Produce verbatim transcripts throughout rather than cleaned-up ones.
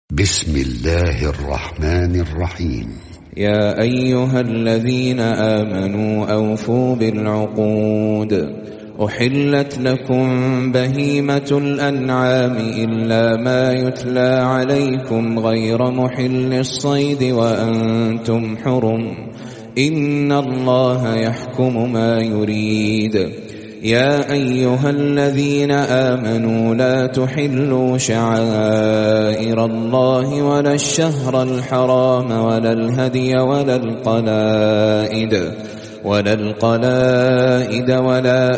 بسم الله الرحمن الرحيم. يا أيها الذين آمنوا أوفوا بالعقود. أحلت لكم بهيمة الأنعام إلا ما يتلى عليكم غير محل الصيد وأنتم حرم، إن الله يحكم ما يريد. يا أيها الذين آمنوا لا تحلوا شعائر الله ولا الشهر الحرام ولا الهدي ولا القلائد ولا القلائد ولا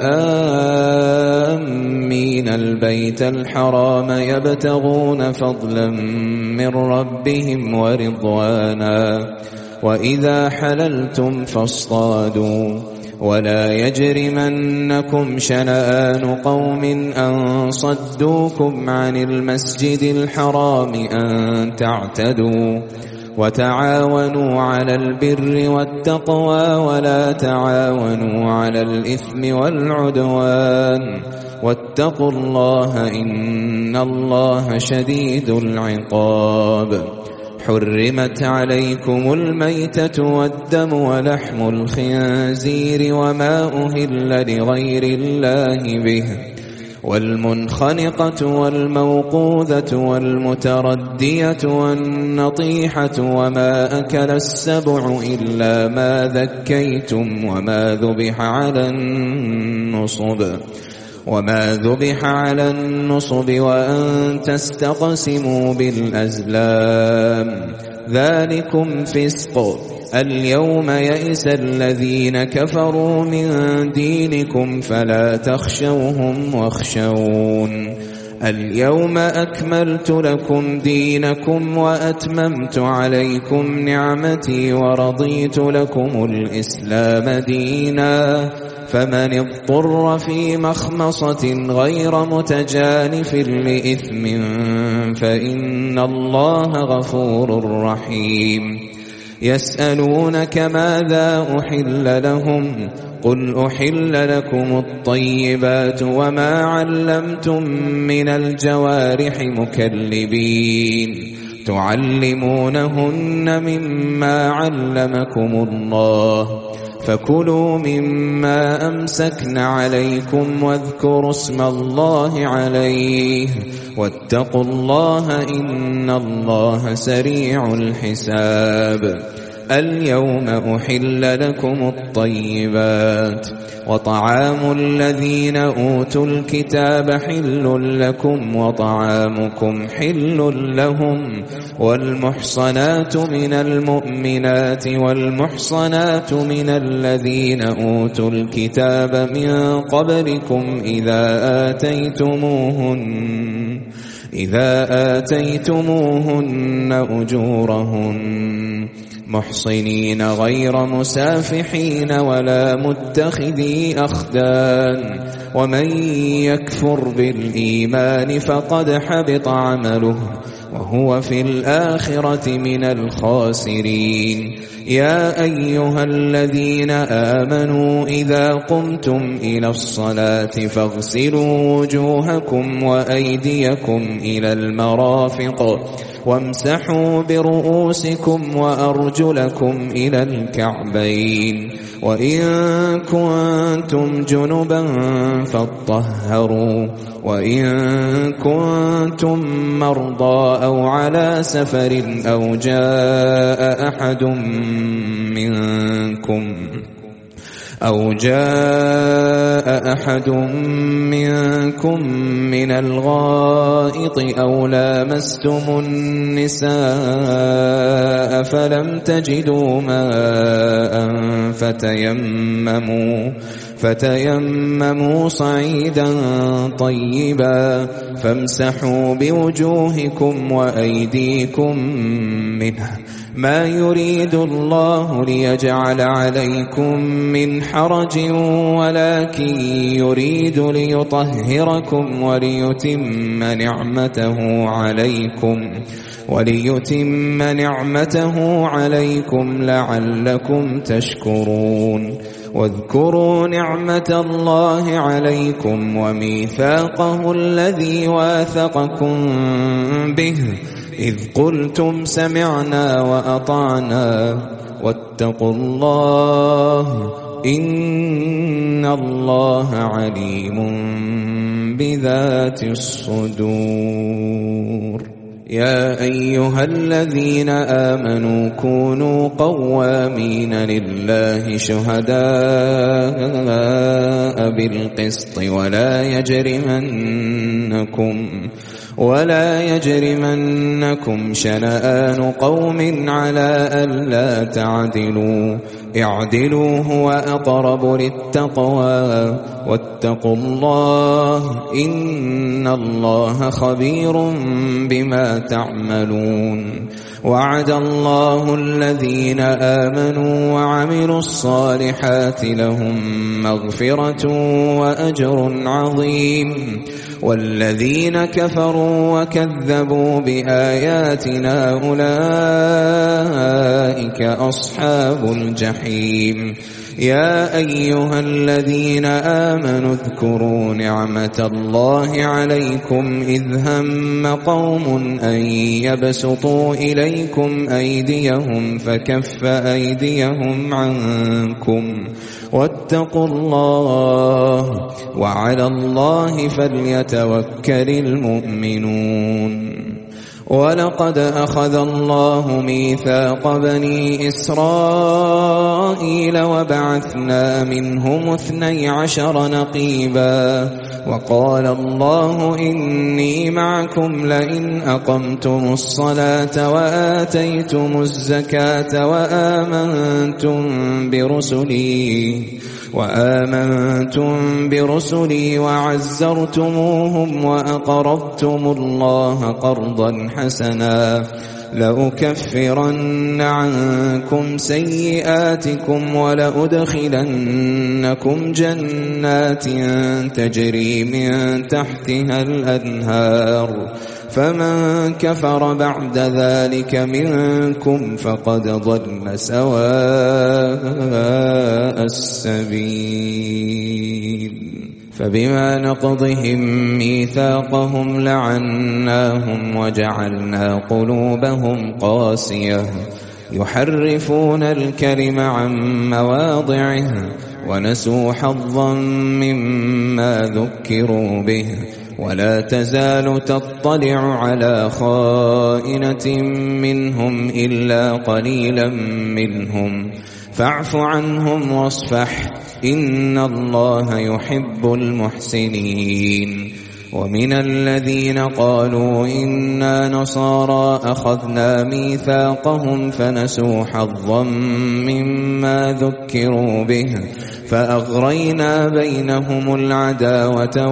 آمين البيت الحرام يبتغون فضلا من ربهم ورضوانا، وإذا حللتم فاصطادوا، ولا يجرمنكم شنآن قوم أن صدوكم عن المسجد الحرام أن تعتدوا، وتعاونوا على البر والتقوى ولا تعاونوا على الإثم والعدوان، واتقوا الله إن الله شديد العقاب. حرمت عليكم الميتة والدم ولحم الخنزير وما أهل لغير الله به، والمنخنقة والموقوذة والمتردية والنطيحة وما أكل السبع إلا ما ذكيتم وما ذبح على النصب وما ذبح على النصب وأن تستقسموا بالأزلام، ذلكم فسق. اليوم يئس الذين كفروا من دينكم فلا تخشوهم واخشون. اليوم أكملت لكم دينكم وأتممت عليكم نعمتي ورضيت لكم الإسلام دينا، فمن اضطر في مخمصة غير متجانف لإثم فإن الله غفور رحيم. يسألونك ماذا أحل لهم؟ قل أحل لكم الطيبات وما علمتم من الجوارح مكلبين تعلمونهن مما علمكم الله، فكلوا مما أمسكن عليكم واذكروا اسم الله عليه، واتقوا الله إن الله سريع الحساب. اليوم أحل لكم الطيبات، وطعام الذين أوتوا الكتاب حل لكم وطعامكم حل لهم، والمحصنات من المؤمنات والمحصنات من الذين أوتوا الكتاب من قبلكم إذا آتيتموهن إذا آتيتموهن أجورهن محصنين غير مسافحين ولا متخذي أخدان، ومن يكفر بالإيمان فقد حبط عمله وهو في الآخرة من الخاسرين. يا أيها الذين آمنوا إذا قمتم إلى الصلاة فاغسلوا وجوهكم وأيديكم إلى المرافق وامسحوا برؤوسكم وأرجلكم إلى الكعبين، وإن كنتم جنبا فاطهروا، وإن كنتم مرضى أو على سفر أو جاء أحد منكم أو جاء أحد منكم من الغائط أو لامستم النساء فلم تجدوا ماء فتيمموا فتيمموا صعيدا طيبا فامسحوا بوجوهكم وأيديكم منه، ما يريد الله ليجعل عليكم من حرج ولكن يريد ليطهركم وليتم نعمته عليكم وليتم نعمته عليكم لعلكم تشكرون. واذكروا نعمة الله عليكم وميثاقه الذي واثقكم به إذ قلتم سمعنا وأطعنا واتقوا الله إن الله عليم بذات الصدور. يا أيها الذين آمنوا كونوا قوامين لله شهداء بالقسط ولا يجرمنكم ولا يجرمنكم شنآن قوم على ألا تعدلوا اعدلوا هو أقرب للتقوى واتقوا الله إن الله خبير بما تعملون. وعد الله الذين آمنوا وعملوا الصالحات لهم مغفرة وأجر عظيم والذين كفروا وكذبوا بآياتنا أولئك أصحاب الجحيم. يا أيها الذين آمنوا اذكروا نعمة الله عليكم إذ هم قوم أن يبسطوا إليكم أيديهم فكف أيديهم عنكم واتقوا الله وعلى الله فليتوكل المؤمنون. ولقد أخذ الله ميثاق بني إسرائيل وبعثنا منهم اثني عشر نقيبا وقال الله إني معكم لئن أقمتم الصلاة وآتيتم الزكاة وآمنتم برسلي وآمنتم برسلي وعزرتموهم وأقرضتم الله قرضا حسنا لأكفرن عنكم سيئاتكم ولأدخلنكم جنات تجري من تحتها الأنهار فمن كفر بعد ذلك منكم فقد ضل سواء السبيل. فبما نقضهم ميثاقهم لعناهم وجعلنا قلوبهم قاسية يحرفون الكلم عن مواضعه ونسوا حظا مما ذكروا به ولا تزال تطلع على خائنة منهم إلا قليلا منهم فاعف عنهم واصفح إن الله يحب المحسنين. ومن الذين قالوا إنا نصارى أخذنا ميثاقهم فنسوا حظا مما ذكروا به فأغرينا بينهم العداوة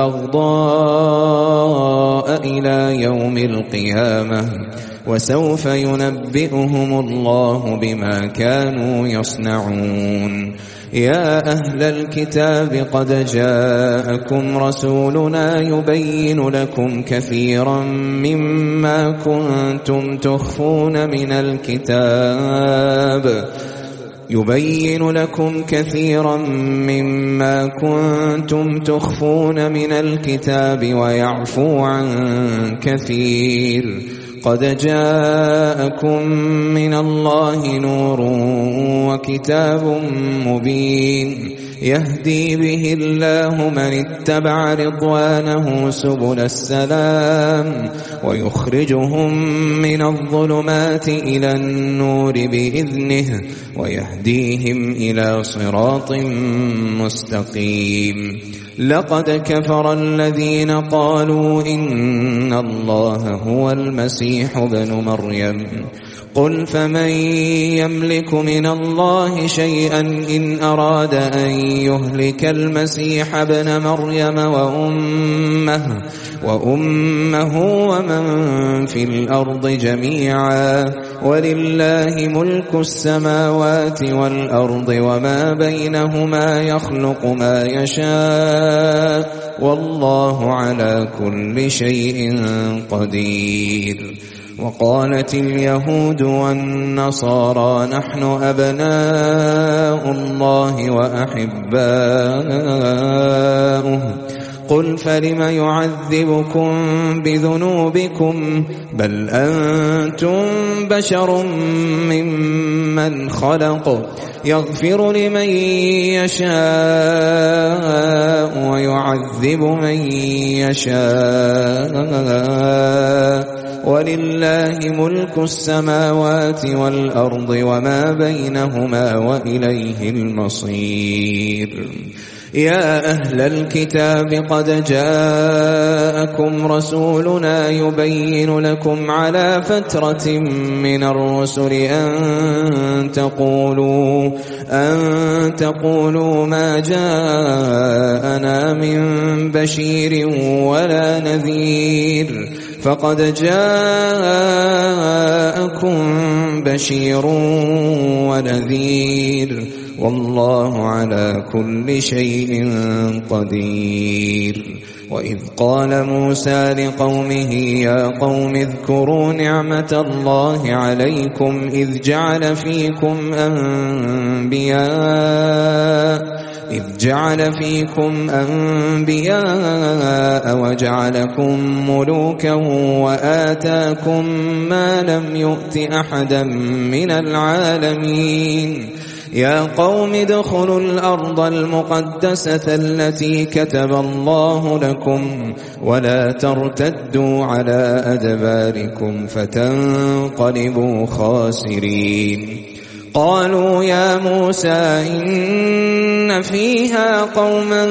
والبغضاء إلى يوم القيامة وسوف ينبئهم الله بما كانوا يصنعون. يا أهل الكتاب قد جاءكم رسولنا يبين لكم كثيرا مما كنتم تخفون من الكتاب يبين لكم كثيرا مما كنتم تخفون من الكتاب ويعفو عن كثير قد جاءكم من الله نور وكتاب مبين يهدي به الله من اتبع رضوانه سبل السلام ويخرجهم من الظلمات إلى النور بإذنه ويهديهم إلى صراط مستقيم. لقد كفر الذين قالوا إن الله هو المسيح ابن مريم قل فمن يملك من الله شيئا إن أراد أن يهلك المسيح ابن مريم وأمه, وأمه ومن في الأرض جميعا ولله ملك السماوات والأرض وما بينهما يخلق ما يشاء والله على كل شيء قدير. وقالت اليهود والنصارى نحن أبناء الله وأحباؤه قل فلم يعذبكم بذنوبكم بل أنتم بشر ممن خلق يغفر لمن يشاء ويعذب من يشاء ولله ملك السماوات والأرض وما بينهما وإليه المصير. يا أهل الكتاب قد جاءكم رسولنا يبين لكم على فترة من الرسل أن تقولوا أن تقولوا ما جاءنا من بشير ولا نذير فقد جاءكم بشير ونذير والله على كل شيء قدير. وإذ قال موسى لقومه يا قوم اذكروا نعمة الله عليكم إذ جعل فيكم أنبياء إذ جعل فيكم أنبياء وجعلكم ملوكا وآتاكم ما لم يؤت أحدا من العالمين. يا قوم ادخلوا الأرض المقدسة التي كتب الله لكم ولا ترتدوا على أدباركم فتنقلبوا خاسرين. قالوا يا موسى إن فيها قوما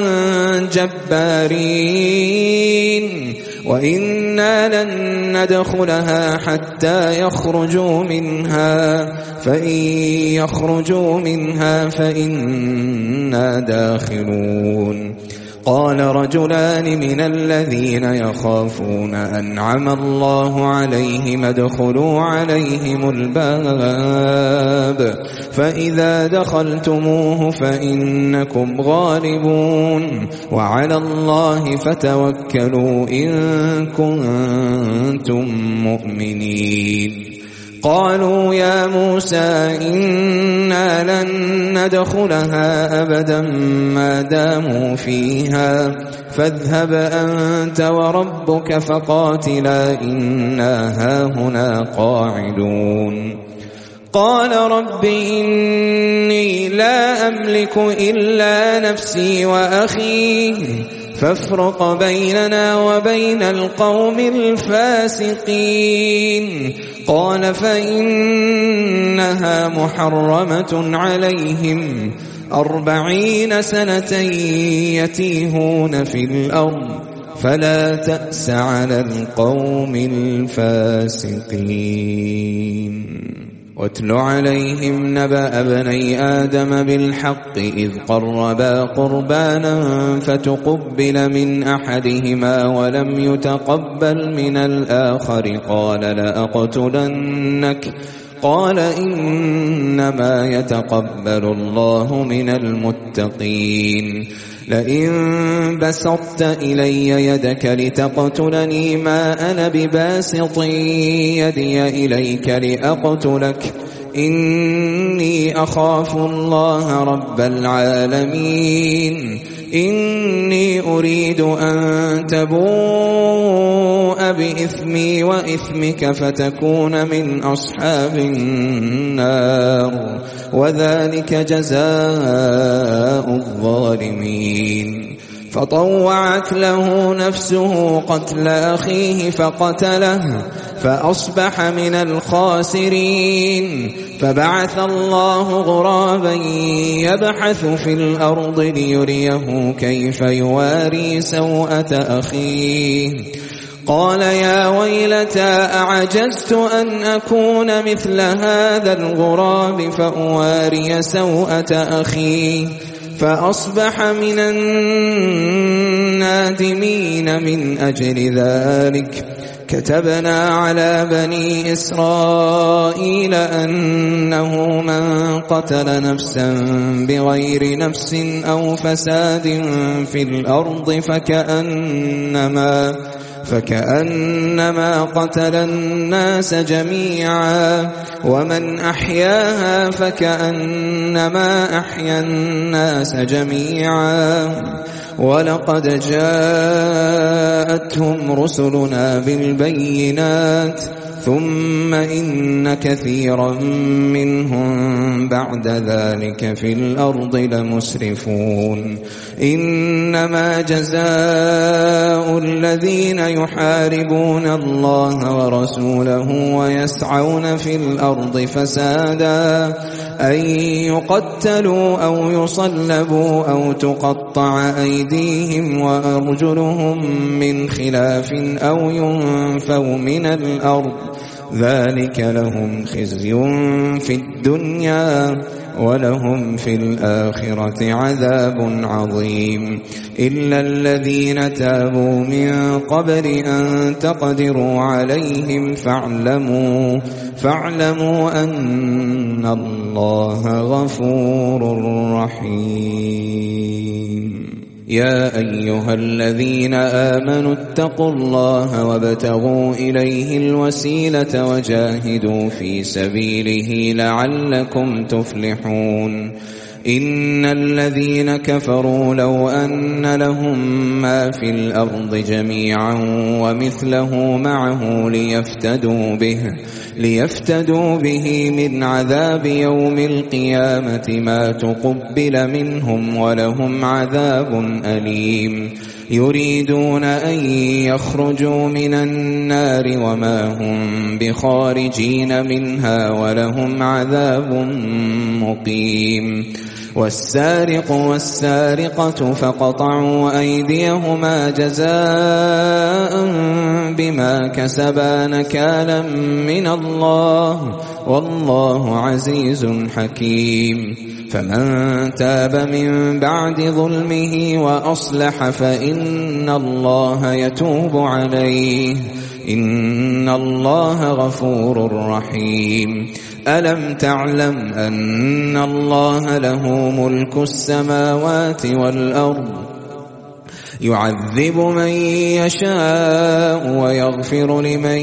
جبارين وإنا لن ندخلها حتى يخرجوا منها فإن يخرجوا منها فإنا داخلون. قال رجلان من الذين يخافون أنعم الله عليهم ادخلوا عليهم الباب فإذا دخلتموه فإنكم غالبون وعلى الله فتوكلوا إن كنتم مؤمنين. قالوا يا موسى إنا لن ندخلها أبدا ما داموا فيها فاذهب أنت وربك فقاتلا إنا هاهنا قاعدون. قال رب إني لا أملك إلا نفسي وأخي فافرق بيننا وبين القوم الفاسقين. قال فإنها محرمة عليهم أربعين سنة يتيهون في الأرض فلا تأس على القوم الفاسقين. واتل عليهم نبأ ابني آدم بالحق إذ قربا قربانا فتقبل من أحدهما ولم يتقبل من الآخر قال لأقتلنك قال إنما يتقبل الله من المتقين. لئن بسطت إلي يدك لتقتلني ما أنا بباسط يدي إليك لأقتلك إني أخاف الله رب العالمين. إني أريد أن تبوء بإثمي وإثمك فتكون من أصحاب النار وذلك جزاء الظالمين. فطوعت له نفسه قتل أخيه فقتله فأصبح من الخاسرين. فبعث الله غرابا يبحث في الأرض ليريه كيف يواري سوءة أخيه قال يا ويلتى أعجزت أن أكون مثل هذا الغراب فأواري سوءة أخي فأصبح من النادمين. من أجل ذلك كتبنا على بني إسرائيل أنه من قتل نفسا بغير نفس أو فساد في الأرض فكأنما فكأنما قتل الناس جميعا ومن أحياها فكأنما أحيا الناس جميعا ولقد جاءتهم رسلنا بالبينات ثم إن كثيرا منهم بعد ذلك في الأرض لمسرفون إنما جزاء الذين يحاربون الله ورسوله ويسعون في الأرض فسادا أن يقتلوا أو يصلبوا أو تقطع أيديهم وأرجلهم من خلاف أو ينفوا من الأرض ذلك لهم خزي في الدنيا ولهم في الآخرة عذاب عظيم إلا الذين تابوا من قبل أن تقدروا عليهم فاعلموا فاعلموا أن الله غفور رحيم يا أيها الذين آمنوا اتقوا الله وابتغوا إليه الوسيلة وجاهدوا في سبيله لعلكم تفلحون إن الذين كفروا لو أن لهم ما في الأرض جميعا ومثله معه ليفتدوا به ليفتدوا به من عذاب يوم القيامة ما تقبل منهم ولهم عذاب أليم يريدون أن يخرجوا من النار وما هم بخارجين منها ولهم عذاب مقيم والسارق والسارقة فقطعوا أيديهما جزاء بما كسبا نكالا من الله والله عزيز حكيم فمن تاب من بعد ظلمه وأصلح فإن الله يتوب عليه إن الله غفور رحيم ألم تعلم أن الله له ملك السماوات والأرض يعذب من يشاء ويغفر لمن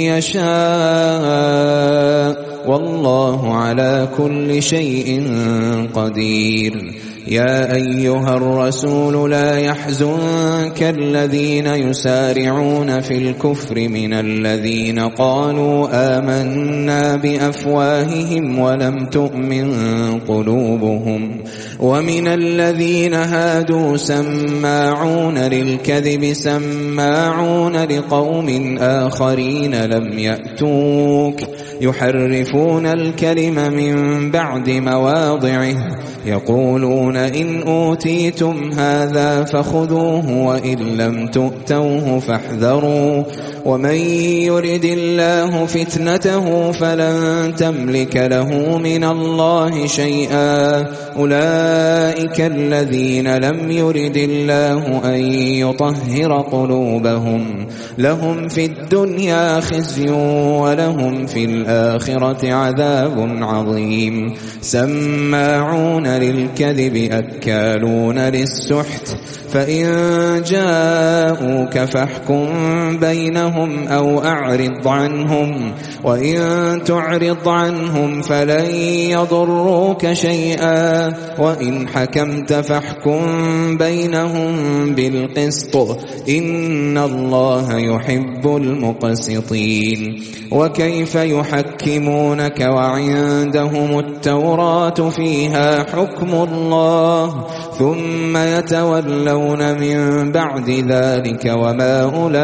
يشاء والله على كل شيء قدير يا أيها الرسول لا يحزنك الذين يسارعون في الكفر من الذين قالوا آمنا بأفواههم ولم تؤمن قلوبهم ومن الذين هادوا سماعون للكذب سماعون لقوم آخرين لم يأتوك يحرفون الكلم من بعد مواضعه يقولون إن أوتيتم هذا فخذوه وإن لم تؤتوه فاحذروا ومن يرد الله فتنته فلن تملك له من الله شيئا أولئك الذين لم يرد الله أن يطهر قلوبهم لهم في الدنيا خزي ولهم في الآخرة عذاب عظيم سماعون للكذب أكالون للسحت فإن جاءوك فاحكم بينهم أو أعرض عنهم وإن تعرض عنهم فلن يضروك شيئا وإن حكمت فاحكم بينهم بالقسط إن الله يحب المقسطين وكيف يحكمونك وعندهم التوراة فيها حكم الله ثم يتولون من بعد ذلك وما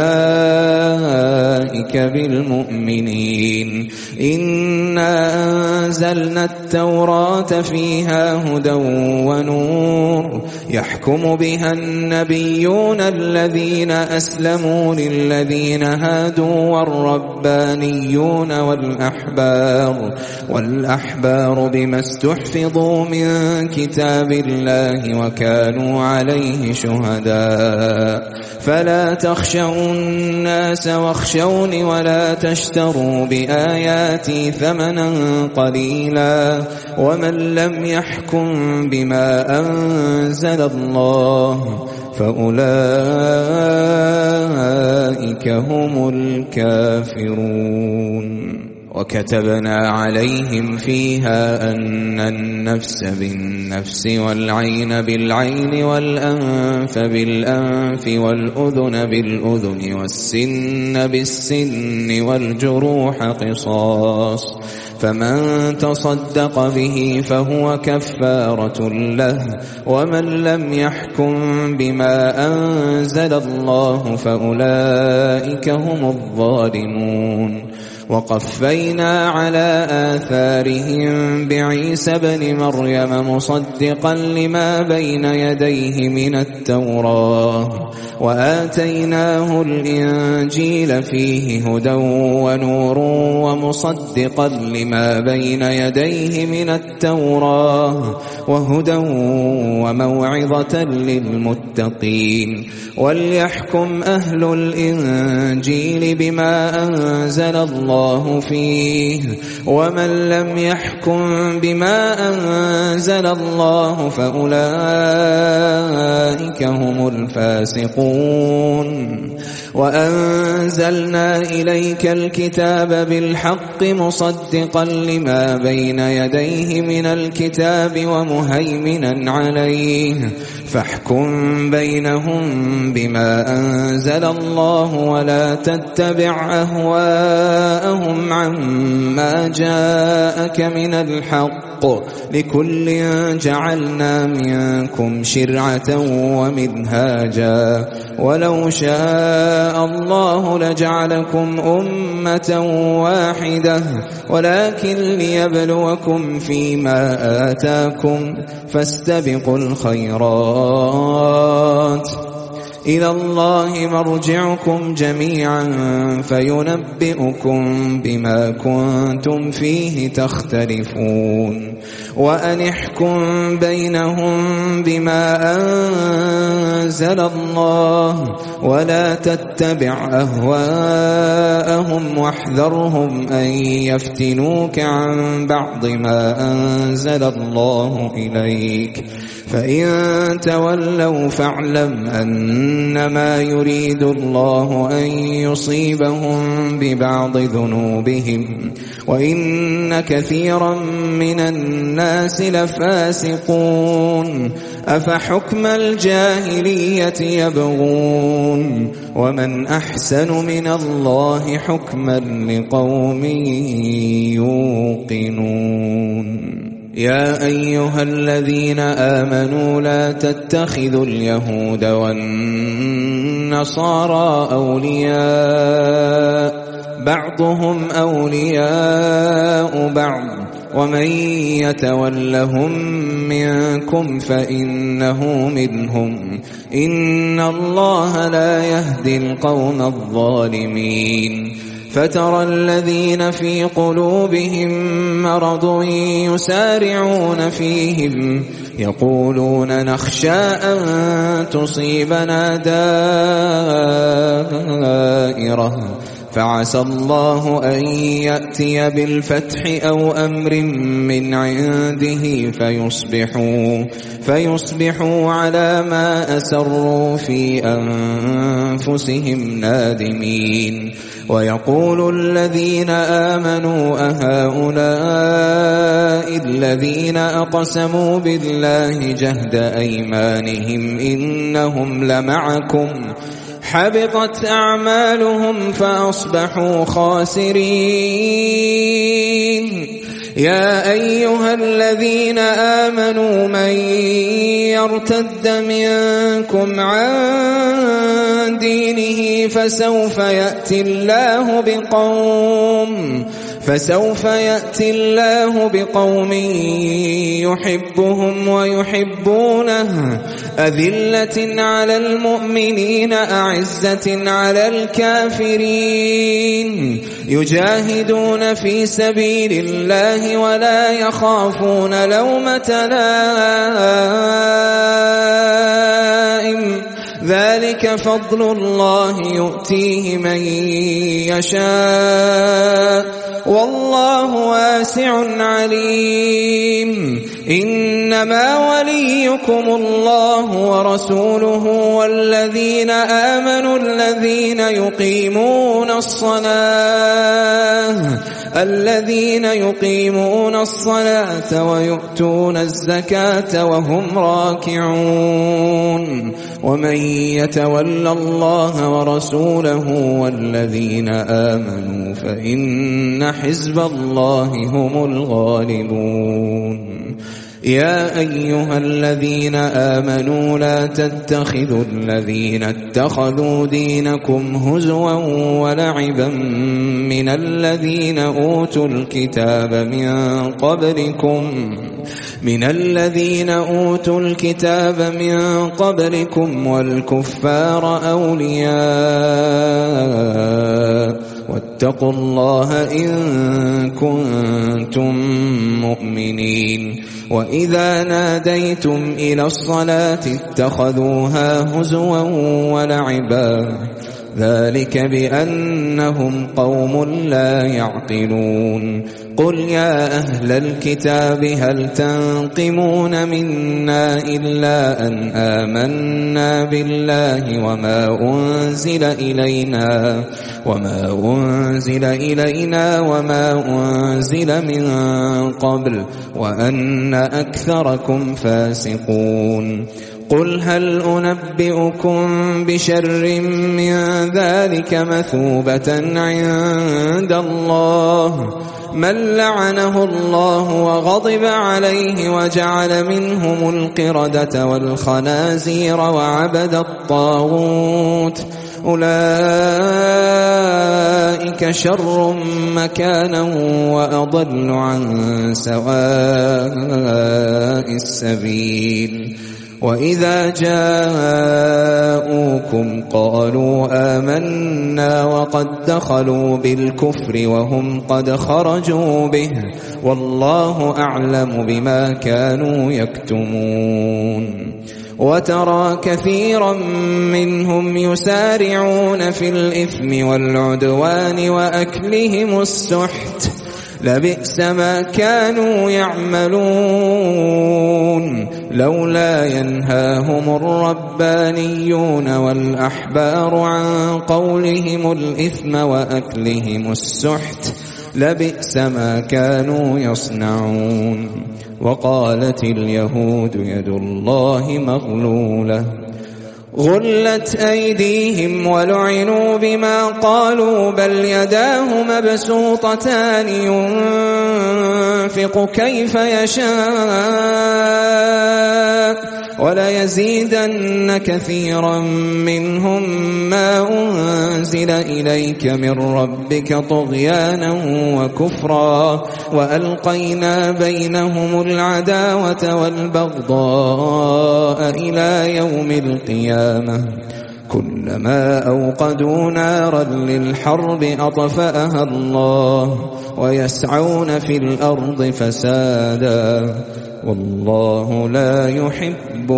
أولئك بالمؤمنين إنا أنزلنا التوراة فيها هدى ونور يحكم بها النبيون الذين أسلموا للذين هادوا والربانيون والأحبار والأحبار بما استحفظوا من كتاب الله وكانوا عليه شهداء فلا تخشوا الناس واخشوني ولا تشتروا بآياتي ثمنا قليلا ومن لم يحكم بما أنزل الله فأولئك هم الكافرون وكتبنا عليهم فيها أن النفس بالنفس والعين بالعين والأنف بالأنف والأذن بالأذن والسن بالسن والجروح قصاص، فمن تصدق به فهو كفارة له، ومن لم يحكم بما أنزل الله فأولئك هم الظالمون. وقفينا على آثارهم بعيسى بن مريم مصدقا لما بين يديه من التوراة، وآتيناه الإنجيل فيه هدى ونور ومصدقا لما بين يديه من التوراة وهدى وموعظة للمتقين. وليحكم أهل الإنجيل بما أنزل الله فيه، ومن لم يحكم بما أنزل الله فأولئك هم الفاسقون. وأنزلنا إليك الكتاب بالحق مصدقا لما بين يديه من الكتاب ومهيمنا عليه، فاحكم بينهم بما أنزل الله ولا تتبع أهواءهم عما جاءك من الحق، لكل جعلنا منكم شرعة ومنهاجا، ولو شاء الله لجعلكم أمة واحدة ولكن ليبلوكم فيما آتاكم، فاستبقوا الخيرات إلى الله مرجعكم جميعا فينبئكم بما كنتم فيه تختلفون. وأن احكم بينهم بما أنزل الله ولا تتبع أهواءهم واحذرهم أن يفتنوك عن بعض ما أنزل الله إليك، فإن تولوا فاعلم أنما يريد الله أن يصيبهم ببعض ذنوبهم، وإن كثيرا من الناس لفاسقون. أفحكم الجاهلية يبغون ومن أحسن من الله حكما لقوم يوقنون. يا أيها الذين آمنوا لا تتخذوا اليهود والنصارى أولياء بعضهم أولياء بعض، ومن يتولهم منكم فإنه منهم، إن الله لا يهدي القوم الظالمين. فترى الذين في قلوبهم مرض يسارعون فيهم يقولون نخشى أن تصيبنا دائرة، فعسى الله أن يأتي بالفتح أو أمر من عنده فيصبحوا, فيصبحوا على ما أسروا في أنفسهم نادمين. ويقول الذين آمنوا أهؤلاء الذين أقسموا بالله جهد أيمانهم إنهم لمعكم حبطت أعمالهم فأصبحوا خاسرين. يا أيها الذين آمنوا من يرتد منكم عن دينه فسوف يأتي الله بقوم فسوف يأتي الله بقوم يحبهم ويحبونه أذلة على المؤمنين أعزة على الكافرين يجاهدون في سبيل الله ولا يخافون لومة لائم ذلك فضل الله يؤتيه من يشاء والله واسع عليم. إنما وليكم الله ورسوله والذين آمنوا الذين يقيمون الصلاة الذين يقيمون الصلاة ويؤتون الزكاة وهم راكعون ومن يتول الله ورسوله والذين آمنوا فإن حزب الله هم الغالبون يا أيها الذين آمنوا لا تتخذوا الذين اتخذوا دينكم هزوا ولعبا من الذين أوتوا الكتاب من قبلكم من الذين أوتوا الكتاب من قبلكم والكفار أولياء واتقوا الله إن كنتم مؤمنين وإذا ناديتم إلى الصلاة اتخذوها هزوا ولعبا ذلك بأنهم قوم لا يعقلون قل يا أهل الكتاب هل تنقمون منا إلا أن آمنا بالله وما أنزل إلينا وما أنزل إلينا وما أنزل من قبل وأن أكثركم فاسقون قل هل أنبئكم بشر من ذلك مثوبة عند الله من لعنه الله وغضب عليه وجعل منهم القردة والخنازير وعبد الطاغوت أولئك شر مكانا وأضل عن سواء السبيل وإذا جاءوكم قالوا آمنا وقد دخلوا بالكفر وهم قد خرجوا به والله أعلم بما كانوا يكتمون وترى كثيرا منهم يسارعون في الإثم والعدوان وأكلهم السحت لبئس ما كانوا يعملون لولا ينهاهم الربانيون والأحبار عن قولهم الإثم وأكلهم السحت لبئس ما كانوا يصنعون وقالت اليهود يد الله مغلولة غلت أيديهم ولعنوا بما قالوا بل يداه مبسوطتان ينفق كيف يشاء وليزيدن كثيرا منهم ما أنزل إليك من ربك طغيانا وكفرا وألقينا بينهم العداوة والبغضاء إلى يوم القيامة كلما أوقدوا نارا للحرب أطفأها الله ويسعون في الأرض فسادا والله لا يحب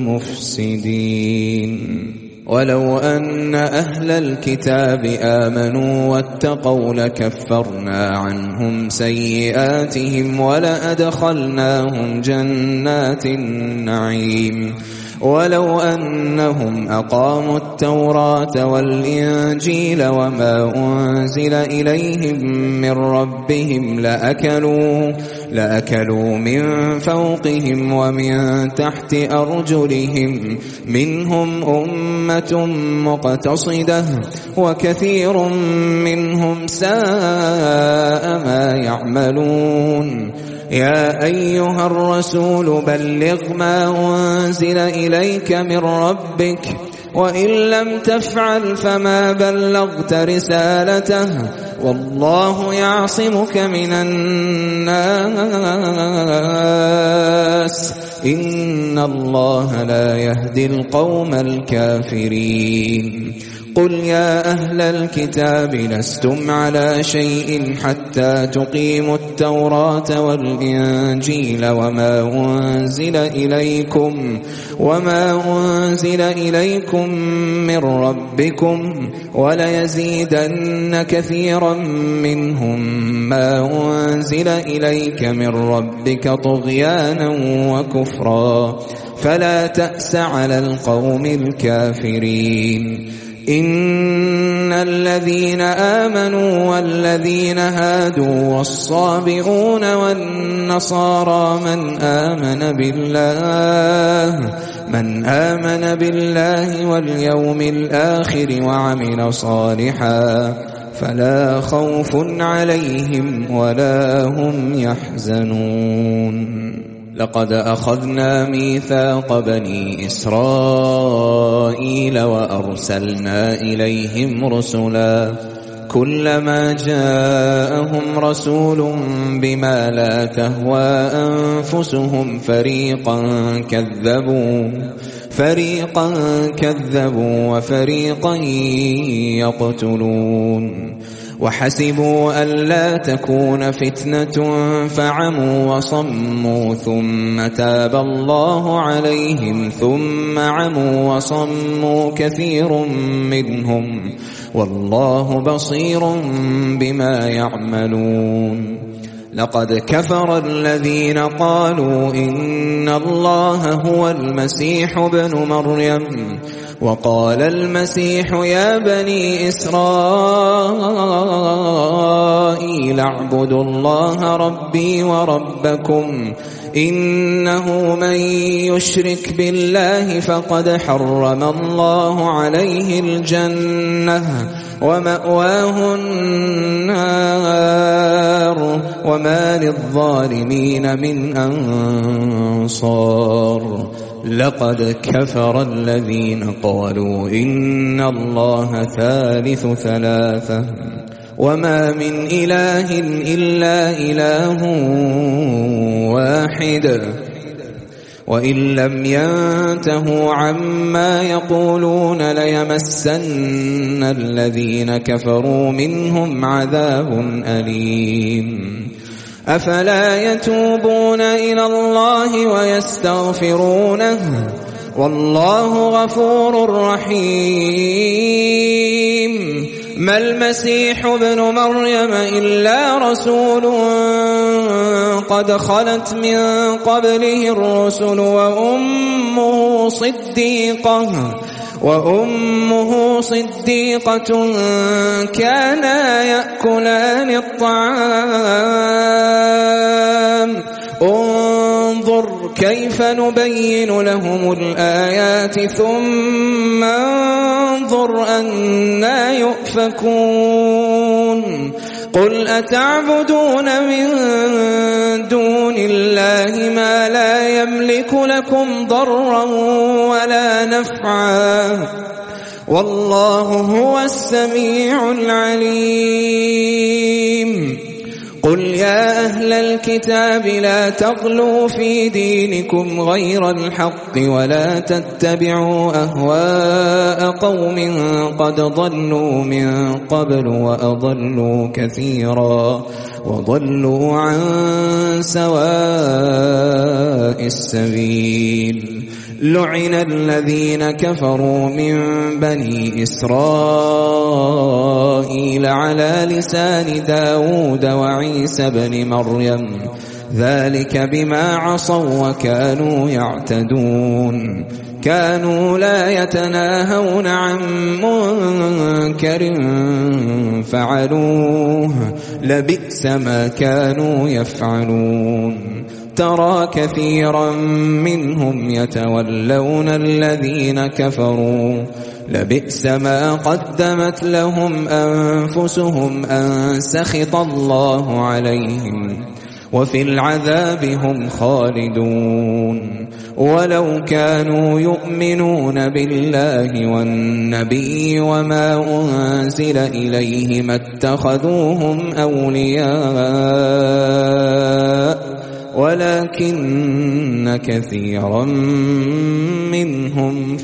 المفسدين ولو أن أهل الكتاب آمنوا واتقوا لكفرنا عنهم سيئاتهم ولأدخلناهم جنات النعيم ولو أنهم أقاموا التوراة والإنجيل وما أنزل إليهم من ربهم لأكلوا, لأكلوا من فوقهم ومن تحت أرجلهم منهم أمة مقتصدة وكثير منهم ساء ما يعملون يا أيها الرسول بلغ ما أنزل إليك من ربك وإن لم تفعل فما بلغت رسالته والله يعصمك من الناس إن الله لا يهدي القوم الكافرين قل يا أهل الكتاب لستم على شيء حتى تقيموا التوراة والإنجيل وما أنزل إليكم وما أنزل إليكم من ربكم وليزيدن كثيرا منهم ما أنزل إليك من ربك طغيانا وكفرا فلا تأس على القوم الكافرين إن الذين آمنوا والذين هادوا والصابئون والنصارى من آمن بالله من آمن بالله واليوم الآخر وعمل صالحا فلا خوف عليهم ولا هم يحزنون. لقد أخذنا ميثاق بني إسرائيل وأرسلنا إليهم رسلا كلما جاءهم رسول بما لا تهوى أنفسهم فريقا كذبوا فريقا كذبوا وفريقا يقتلون وحسبوا ألا تكون فتنة فعموا وصموا ثم تاب الله عليهم ثم عموا وصموا كثير منهم والله بصير بما يعملون. لقد كفر الذين قالوا إن الله هو المسيح ابن مريم وقال المسيح يا بني إسرائيل اعبدوا الله ربي وربكم إنه من يشرك بالله فقد حرم الله عليه الجنة ومأواه النار وما للظالمين من أنصار. لقد كفر الذين قالوا إن الله ثالث ثلاثة وما من إله إلا إله واحد وإن لم ينتهوا عما يقولون ليمسن الذين كفروا منهم عذاب أليم. أفلا يتوبون إلى الله ويستغفرونه والله غفور رحيم. ما المسيح ابن مريم إلا رسول قد خلت من قبله الرسل وأمه صديقة وأمه صديقة كانا يأكلان الطعام انظر كيف نبين لهم الآيات ثم انظر أنا يؤفكون. قل أتعبدون من دون الله ما لا يملك لكم ضرا ولا نفعا والله هو السميع العليم. قل يا أهل الكتاب لا تغلوا في دينكم غير الحق ولا تتبعوا أهواء قوم قد ضلوا من قبل وأضلوا كثيرا وضلوا عن سواء السبيل. لعن الذين كفروا من بني إسرائيل على لسان داود وعيسى بن مريم ذلك بما عصوا وكانوا يعتدون. كانوا لا يتناهون عن منكر فعلوه لبئس ما كانوا يفعلون. ترى كثيرا منهم يتولون الذين كفروا لبئس ما قدمت لهم أنفسهم أن سخط الله عليهم وفي العذاب هم خالدون. ولو كانوا يؤمنون بالله والنبي وما أنزل إليه ما اتخذوهم أولياء ولكن كثيرا منهم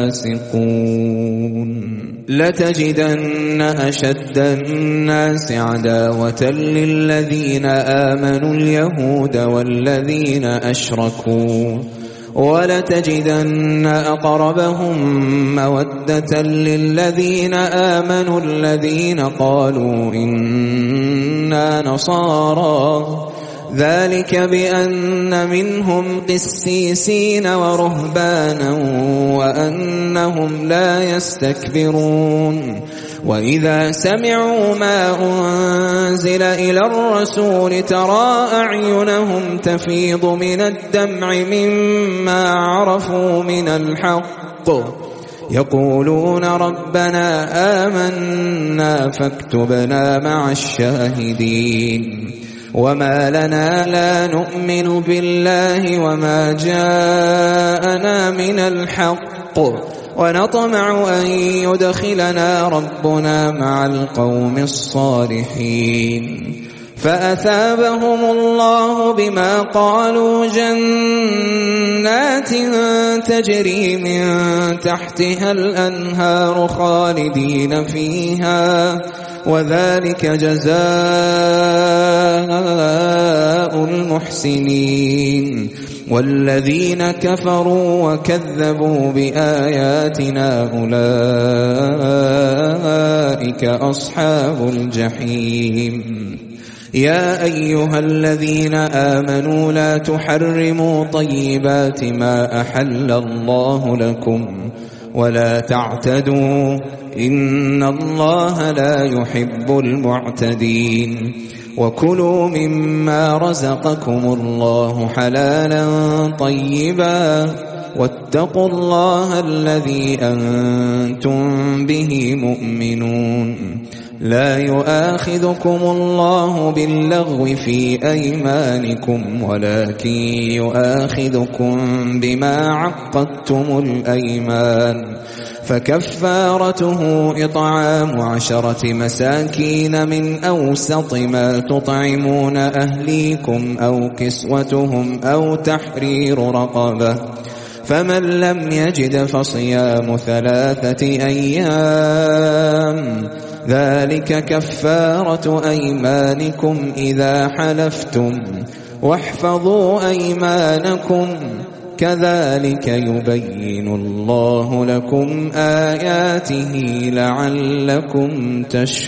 فاسقون. لتجدن أشد الناس عداوة للذين آمنوا اليهود والذين أشركوا ولتجدن أقربهم مودة للذين آمنوا الذين قالوا إنا نصارى ذلك بأن منهم قسيسين ورهبانا وأنهم لا يستكبرون وإذا سمعوا ما أنزل إلى الرسول ترى أعينهم تفيض من الدمع مما عرفوا من الحق يقولون ربنا آمنا فاكتبنا مع الشاهدين وما لنا لا نؤمن بالله وما جاءنا من الحق ونطمع أن يدخلنا ربنا مع القوم الصالحين فأثابهم الله بما قالوا جنات تجري من تحتها الأنهار خالدين فيها وذلك جزاء المحسنين والذين كفروا وكذبوا بآياتنا أولئك أصحاب الجحيم يا أيها الذين آمنوا لا تحرموا طيبات ما أحل الله لكم ولا تعتدوا إن الله لا يحب المعتدين وكلوا مما رزقكم الله حلالا طيبا واتقوا الله الذي أنتم به مؤمنون لا يؤاخذكم الله باللغو في أيمانكم ولكن يؤاخذكم بما عقدتم الأيمان فكفارته إطعام عشرة مساكين من أوسط ما تطعمون أهليكم أو كسوتهم أو تحرير رقبة فمن لم يجد فصيام ثلاثة أيام ذلك كفارة أيمانكم إذا حلفتم واحفظوا أيمانكم كذلك يبين الله لكم آياته لعلكم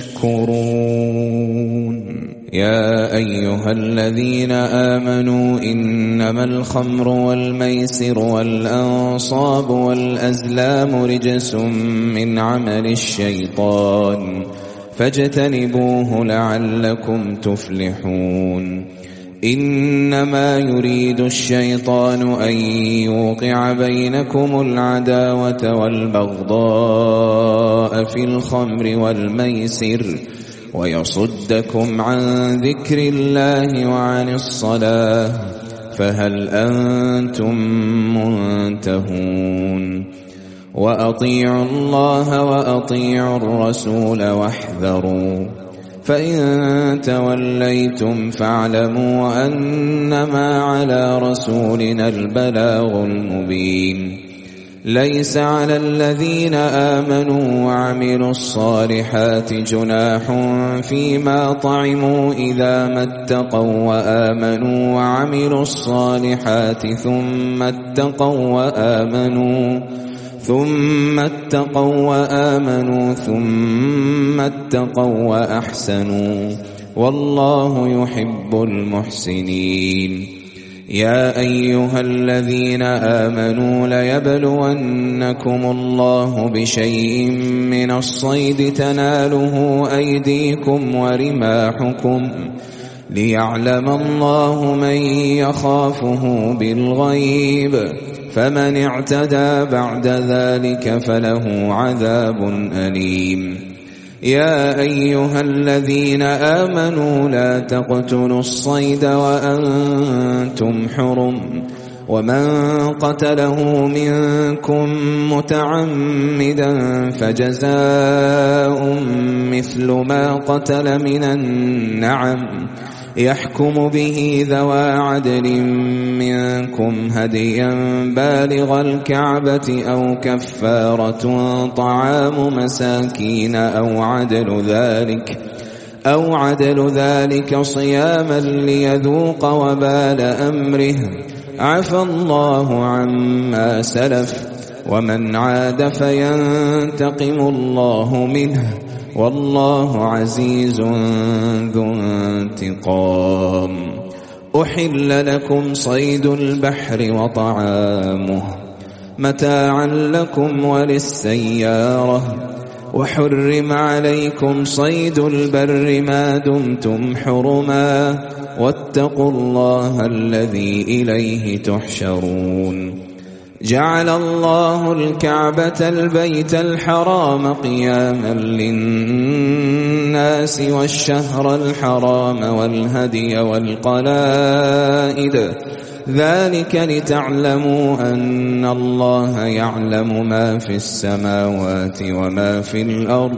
تشكرون يا أيها الذين آمنوا إنما الخمر والميسر والأنصاب والأزلام رجس من عمل الشيطان فاجتنبوه لعلكم تفلحون إنما يريد الشيطان أن يوقع بينكم العداوة والبغضاء في الخمر والميسر ويصدكم عن ذكر الله وعن الصلاة فهل أنتم منتهون وأطيعوا الله وأطيعوا الرسول واحذروا فإن توليتم فاعلموا أنما على رسولنا البلاغ المبين ليس على الذين آمنوا وعملوا الصالحات جناح فيما طعموا إذا ما اتقوا وآمنوا وعملوا الصالحات ثم اتقوا وآمنوا ثم اتقوا وآمنوا ثم اتقوا وأحسنوا والله يحب المحسنين يا أيها الذين آمنوا ليبلونكم الله بشيء من الصيد تناله أيديكم ورماحكم ليعلم الله من يخافه بالغيب فمن اعتدى بعد ذلك فله عذاب أليم يا أيها الذين آمنوا لا تقتلوا الصيد وأنتم حرم ومن قتله منكم متعمدا فجزاء مثل ما قتل من النعم يحكم به ذوى عدل منكم هديا بالغ الكعبة أو كفارة طعام مساكين أو عدل ذلك أو عدل ذلك صياما ليذوق وبال أمره عفى الله عما سلف ومن عاد فينتقم الله منه والله عزيز ذو انتقام أحل لكم صيد البحر وطعامه متاعا لكم وللسيارة وحرم عليكم صيد البر ما دمتم حرما واتقوا الله الذي إليه تحشرون جعل الله الكعبة البيت الحرام قياما للناس والشهر الحرام والهدي والقلائد ذلك لتعلموا أن الله يعلم ما في السماوات وما في الأرض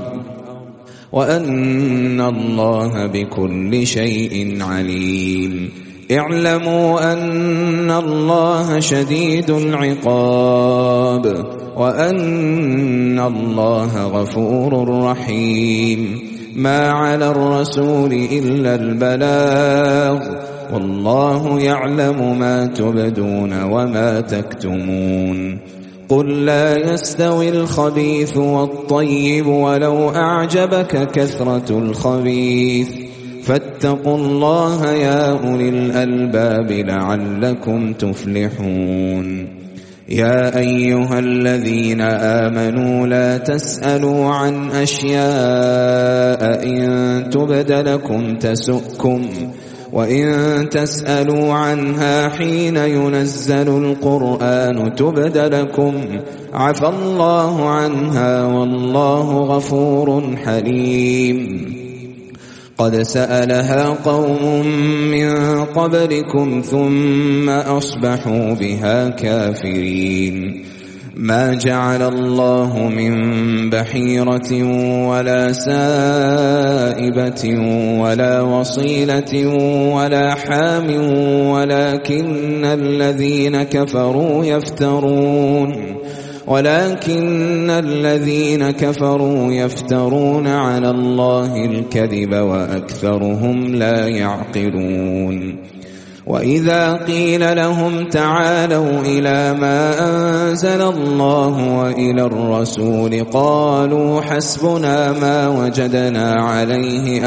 وأن الله بكل شيء عليم اعلموا أن الله شديد العقاب وأن الله غفور رحيم ما على الرسول إلا البلاغ والله يعلم ما تبدون وما تكتمون قل لا يستوي الخبيث والطيب ولو أعجبك كثرة الخبيث فاتقوا الله يا أولي الألباب لعلكم تفلحون يا أيها الذين آمنوا لا تسألوا عن أشياء إن تبد لكم تسؤكم وإن تسألوا عنها حين ينزل القرآن تبد لكم عفى الله عنها والله غفور حليم قد سألها قوم من قبلكم ثم أصبحوا بها كافرين ما جعل الله من بحيرة ولا سائبة ولا وصيلة ولا حام ولكن الذين كفروا يفترون ولكن الذين كفروا يفترون على الله الكذب وأكثرهم لا يعقلون وإذا قيل لهم تعالوا إلى ما أنزل الله وإلى الرسول قالوا حسبنا ما وجدنا عليه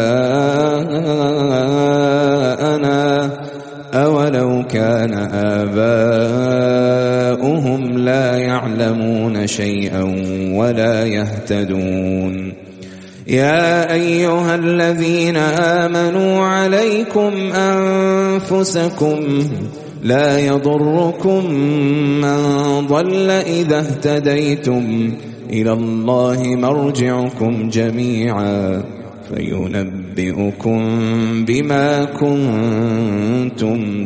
آباءنا أولو كان آباؤهم لا يعلمون شيئا ولا يهتدون يا أيها الذين آمنوا عليكم أنفسكم لا يضركم من ضل إذا اهتديتم إلى الله مرجعكم جميعا فينبئكم بما كنتم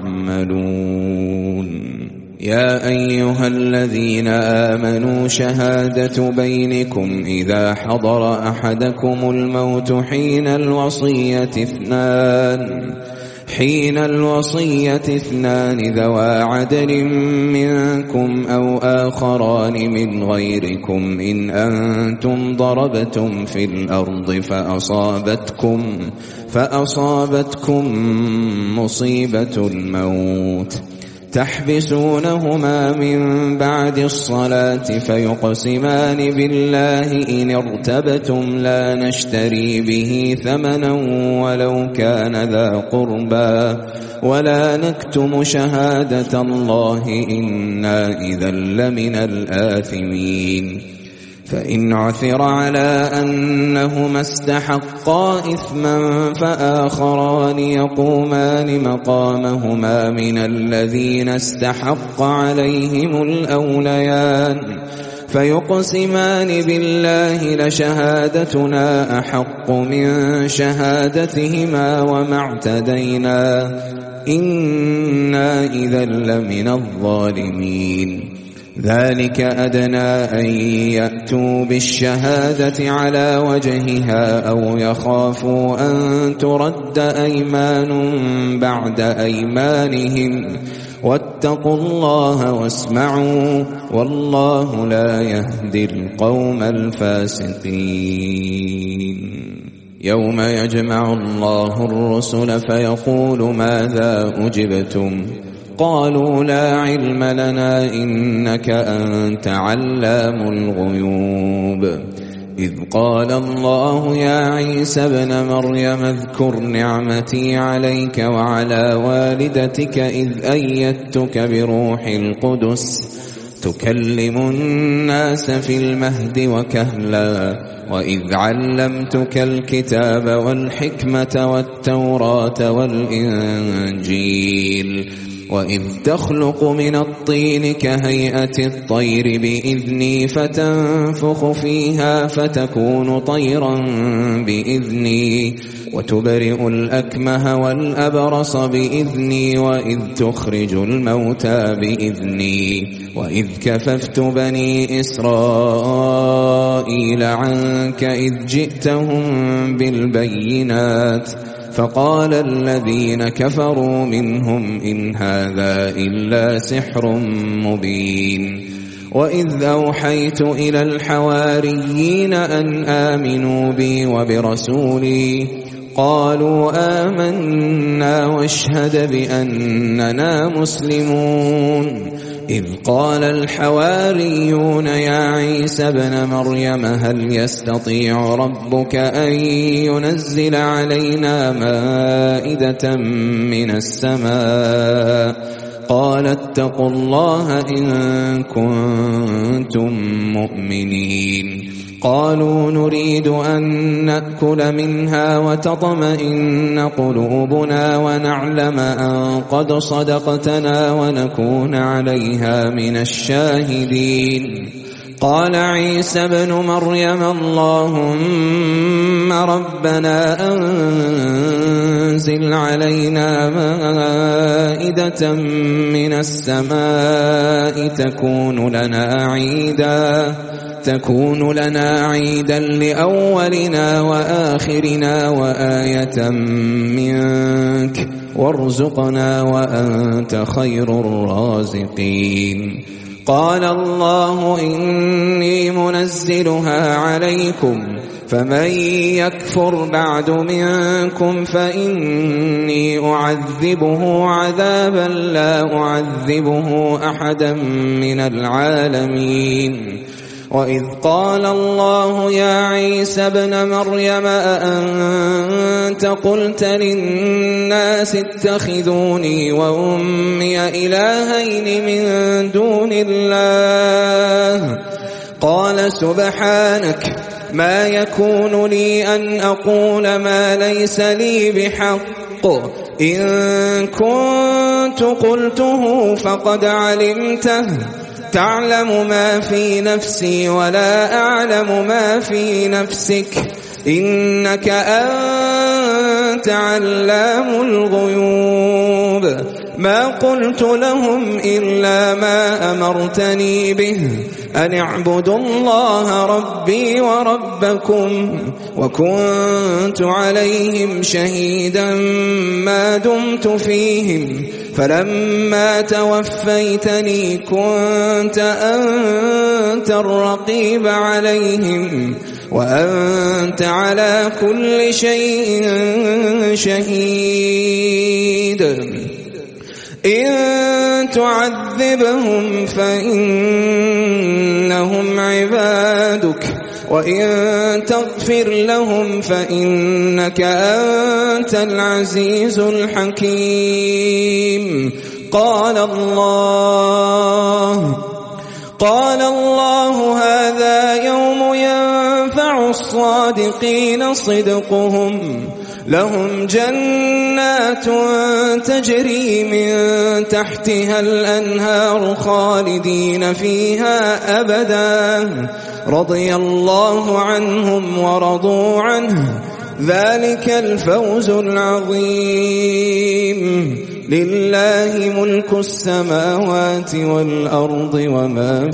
تعملون يا أيها الذين آمنوا شهادة بينكم إذا حضر أحدكم الموت حين الوصية اثنان حين الوصية اثنان ذوى عدل منكم أو آخران من غيركم إن أنتم ضربتم في الأرض فأصابتكم فأصابتكم مصيبة الموت تحبسونهما من بعد الصلاة فيقسمان بالله إن ارتبتم لا نشتري به ثمنا ولو كان ذا قربى ولا نكتم شهادة الله إنا إذا لمن الآثمين فإن عثر على أنهما استحقا إثما فآخران يقومان مقامهما من الذين استحق عليهم الأوليان فيقسمان بالله لشهادتنا أحق من شهادتهما وما اعتدينا إنا إذا لمن الظالمين ذلك أدنى أن يأتوا بالشهادة على وجهها أو يخافوا أن ترد أيمان بعد أيمانهم واتقوا الله واسمعوا والله لا يهدي القوم الفاسقين يوم يجمع الله الرسل فيقول ماذا أجبتم قالوا لا علم لنا إنك أنت علام الغيوب إذ قال الله يا عيسى ابن مريم اذكر نعمتي عليك وعلى والدتك إذ أيدتك بروح القدس تكلم الناس في المهد وكهلا وإذ علمتك الكتاب والحكمة والتوراة والإنجيل وإذ تخلق من الطين كهيئة الطير بإذني فتنفخ فيها فتكون طيرا بإذني وتبرئ الأكمه والأبرص بإذني وإذ تخرج الموتى بإذني وإذ كففت بني إسرائيل عنك إذ جئتهم بالبينات فقال الذين كفروا منهم إن هذا إلا سحر مبين وإذ أوحيت إلى الحواريين أن آمنوا بي وبرسولي قالوا آمنا واشهد بأننا مسلمون إذ قال الحواريون يا عيسى ابن مريم هل يستطيع ربك أن ينزل علينا مائدة من السماء قال اتقوا الله إن كنتم مؤمنين قالوا نريد أن نأكل منها وتطمئن قلوبنا ونعلم أن قد صدقتنا ونكون عليها من الشاهدين قال عيسى ابن مريم اللهم ربنا أنزل علينا مائدة من السماء تكون لنا عيدا تكون لنا عيدا لأولنا وآخرنا وآية منك وارزقنا وأنت خير الرازقين قال الله إني منزلها عليكم فمن يكفر بعد منكم فإني أعذبه عذابا لا أعذبه أحدا من العالمين وإذ قال الله يا عيسى ابن مريم أأنت قلت للناس اتخذوني وأمي إلهين من دون الله قال سبحانك ما يكون لي أن أقول ما ليس لي بحق إن كنت قلته فقد علمته تعلم ما في نفسي ولا أعلم ما في نفسك إنك أنت علام الغيوب ما قلت لهم إلا ما أمرتني به أن اعبدوا الله ربي وربكم وكنت عليهم شهيدا ما دمت فيهم فلما توفيتني كنت أنت الرقيب عليهم وأنت على كل شيء شهيد إن تعذبهم فإنهم عبادك وإن تغفر لهم فإنك أنت العزيز الحكيم قال الله قال الله هذا يوم ينفع الصادقين صدقهم لهم جنات تجري من تحتها الأنهار خالدين فيها أبدا رضي الله عنهم ورضوا عنه ذلك الفوز العظيم لله ملك السماوات والأرض وما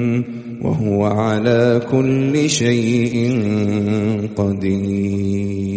فيهن وهو على كل شيء قدير.